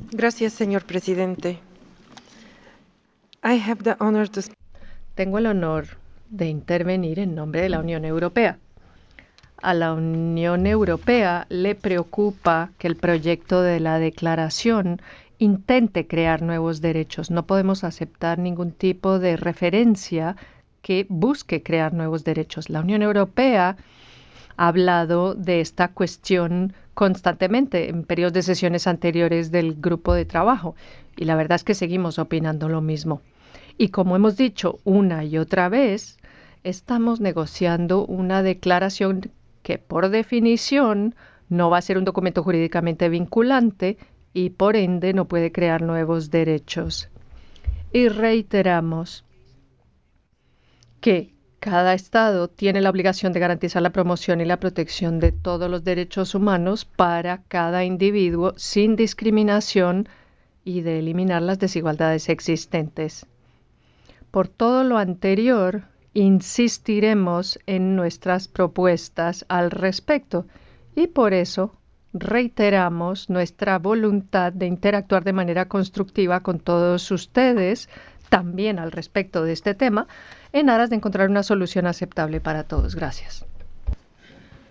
Gracias, señor presidente. I have the honor to... Tengo el honor de intervenir en nombre de la Unión Europea. A la Unión Europea le preocupa que el proyecto de la declaración intente crear nuevos derechos. No podemos aceptar ningún tipo de referencia que busque crear nuevos derechos. La Unión Europea ha hablado de esta cuestión constantemente en periodos de sesiones anteriores del grupo de trabajo y la verdad es que seguimos opinando lo mismo. Y como hemos dicho una y otra vez, estamos negociando una declaración que por definición no va a ser un documento jurídicamente vinculante y por ende no puede crear nuevos derechos. Y reiteramos que cada Estado tiene la obligación de garantizar la promoción y la protección de todos los derechos humanos para cada individuo sin discriminación y de eliminar las desigualdades existentes. Por todo lo anterior, insistiremos en nuestras propuestas al respecto y por eso reiteramos nuestra voluntad de interactuar de manera constructiva con todos ustedes, también al respecto de este tema, en aras de encontrar una solución aceptable para todos. Gracias.